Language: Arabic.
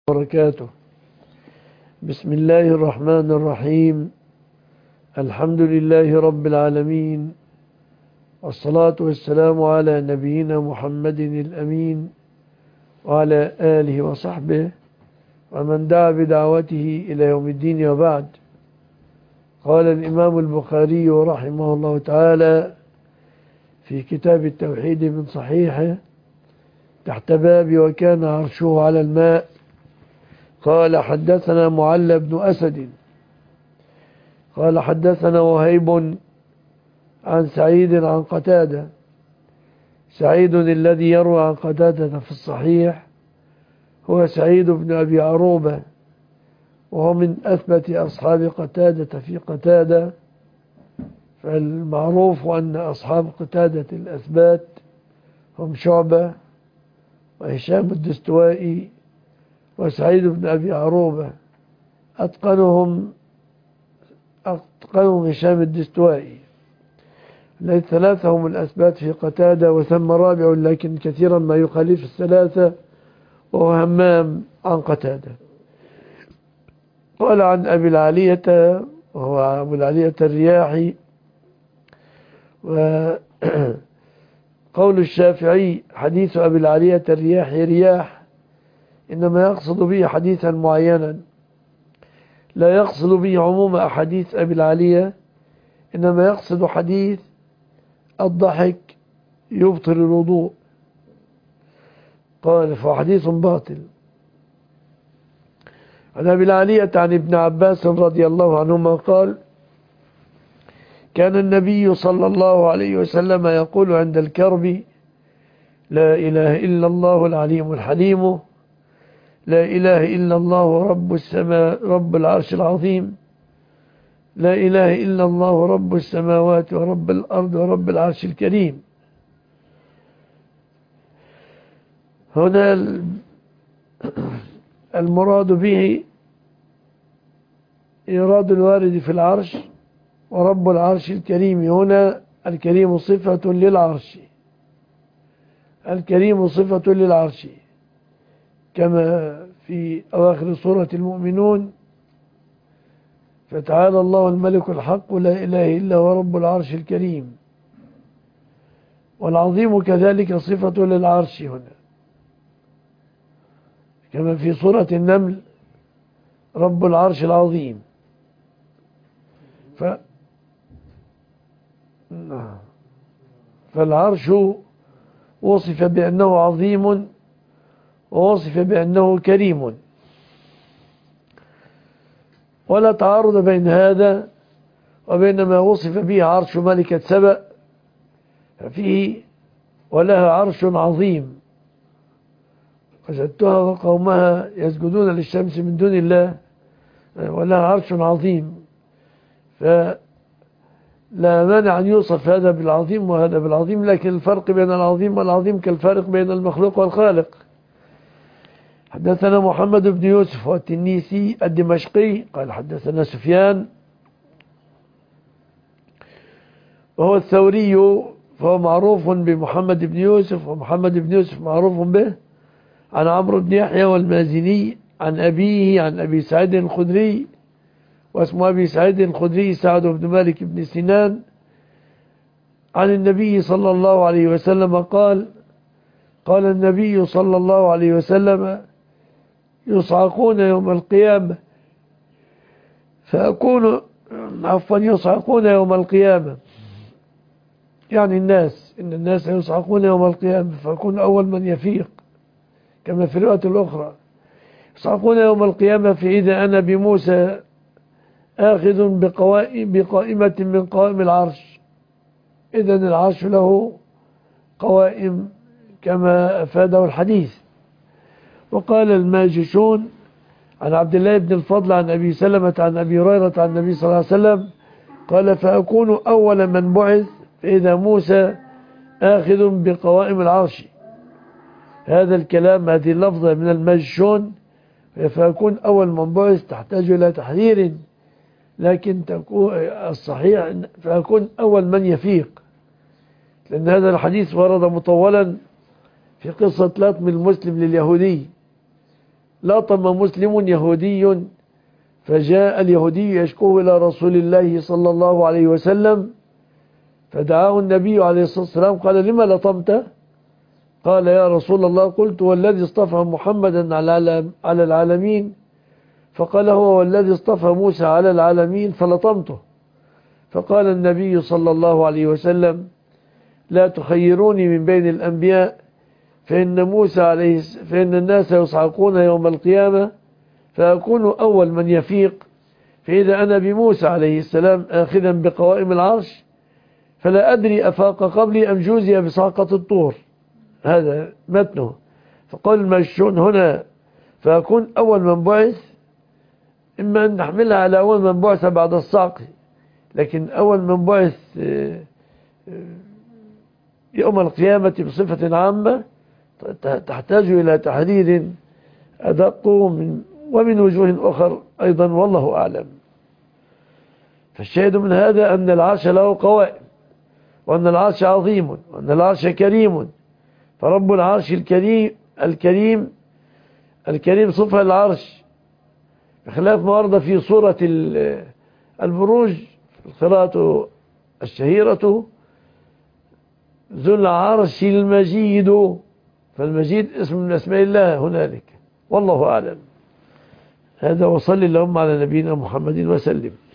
وبركاته. بسم الله الرحمن الرحيم. الحمد لله رب العالمين، والصلاة والسلام على نبينا محمد الأمين وعلى آله وصحبه ومن دعا بدعوته إلى يوم الدين، وبعد. قال الإمام البخاري رحمه الله تعالى في كتاب التوحيد من صحيحه تحت باب وكان عرشه على الماء، قال: حدثنا معل بن أسد قال: حدثنا وهيب عن سعيد عن قتادة. سعيد الذي يروى عن قتادة في الصحيح هو سعيد بن أبي عروبة، وهو من أثبت أصحاب قتادة في قتادة، فالمعروف أن أصحاب قتادة الأثبات هم شعبة وهشام الدستوائي وسعيد بن أبي عروبة. أتقنهم هشام الدستوائي. الثلاثة هم الأثبات في قتادة، وثم رابع لكن كثيرا ما يخالف الثلاثة، وهو همام عن قتادة. قال عن أبي العالية، وهو أبو العالية الرياحي. وقول الشافعي: حديث أبي العالية الرياحي رياح، إنما يقصد به حديثا معينا، لا يقصد به عموم أحاديث أبي العالية، إنما يقصد حديث الضحك يبطل الوضوء. قال: فحديث باطل. عن أبي العالية عن ابن عباس رضي الله عنهما قال: كان النبي صلى الله عليه وسلم يقول عند الكرب: لا إله إلا الله العليم الحليم، لا إله إلا الله رب العرش العظيم، لا إله إلا الله رب السماوات ورب الأرض ورب العرش الكريم. هنا المراد به إيراد الوارد في العرش ورب العرش الكريم. هنا الكريم صفة للعرش، الكريم صفة للعرش، كما في أواخر سورة المؤمنون: فتعالى الله الملك الحق لا إله إلا هو رب العرش الكريم. والعظيم كذلك صفة للعرش هنا، كما في سورة النمل: رب العرش العظيم. فالعرش وصف بأنه عظيم ووصف بأنه كريم، ولا تعارض بين هذا وبين ما وصف به عرش ملكة سبأ، ففيه: ولها عرش عظيم وجدتها وقومها يسجدون للشمس من دون الله، ولها عرش عظيم. فلا مانع أن يوصف هذا بالعظيم وهذا بالعظيم، لكن الفرق بين العظيم والعظيم كالفرق بين المخلوق والخالق. حدثنا محمد بن يوسف والتنيسي الدمشقي قال: حدثنا سفيان وهو الثوري، فهو معروف بمحمد بن يوسف، ومحمد بن يوسف معروف به، عن عمرو بن يحيى والمازني عن أبيه عن أبي سعيد الخدري، واسمه أبي سعيد الخدري سعد بن مالك بن سنان، عن النبي صلى الله عليه وسلم قال: قال النبي صلى الله عليه وسلم: يصعقون يوم القيامة يصعقون يوم القيامة، يعني إن الناس يصعقون يوم القيامة، فأكون أول من يفيق، كما في الرواية الأخرى: يصعقون يوم القيامة فإذا أنا بموسى آخذ بقائمة من قوائم العرش. إذن العرش له قوائم كما أفاده الحديث. وقال الماجشون عن عبد الله بن الفضل عن أبي سلمة عن أبي هريرة عن النبي صلى الله عليه وسلم قال: فأكون أول من بعث فإذا موسى آخذ بقوائم العرش. هذا الكلام، هذه اللفظة من الماجشون، فأكون أول من بعث تحتاج إلى تحرير، لكن تكون الصحيح فأكون أول من يفيق، لأن هذا الحديث ورد مطولا في قصة لطم المسلم لليهودي، لطم مسلم يهودي، فجاء اليهودي يشكوه إلى رسول الله صلى الله عليه وسلم، فدعاه النبي عليه الصلاة والسلام قال: لما لطمت؟ قال: يا رسول الله، قلت والذي اصطفى محمدا على العالمين، فقال: هو والذي اصطفى موسى على العالمين، فلطمته. فقال النبي صلى الله عليه وسلم: لا تخيروني من بين الأنبياء، فإن الناس يصعقون يوم القيامة، فأكون أول من يفيق، فإذا أنا بموسى عليه السلام آخذا بقوائم العرش، فلا أدري أفاق قبلي أم جوزي بصعقة الطور. هذا متنه. فقال المشون هنا: فأكون أول من بعث، إما أن نحملها على أول من بعث بعد الصعق، لكن أول من بعث يوم القيامة بصفة عامة تحتاج إلى تحديد أدق ومن وجوه أخر أيضا، والله أعلم. فالشاهد من هذا أن العرش له قوائم، وأن العرش عظيم، وأن العرش كريم. فرب العرش الكريم صفة العرش، بخلاف ما ورد في سورة البروج، القراءة الشهيرة: ذو العرش المجيد. فالمجيد اسم من أسماء الله هنالك، والله أعلم. هذا، وصل اللهم على نبينا محمد وسلم.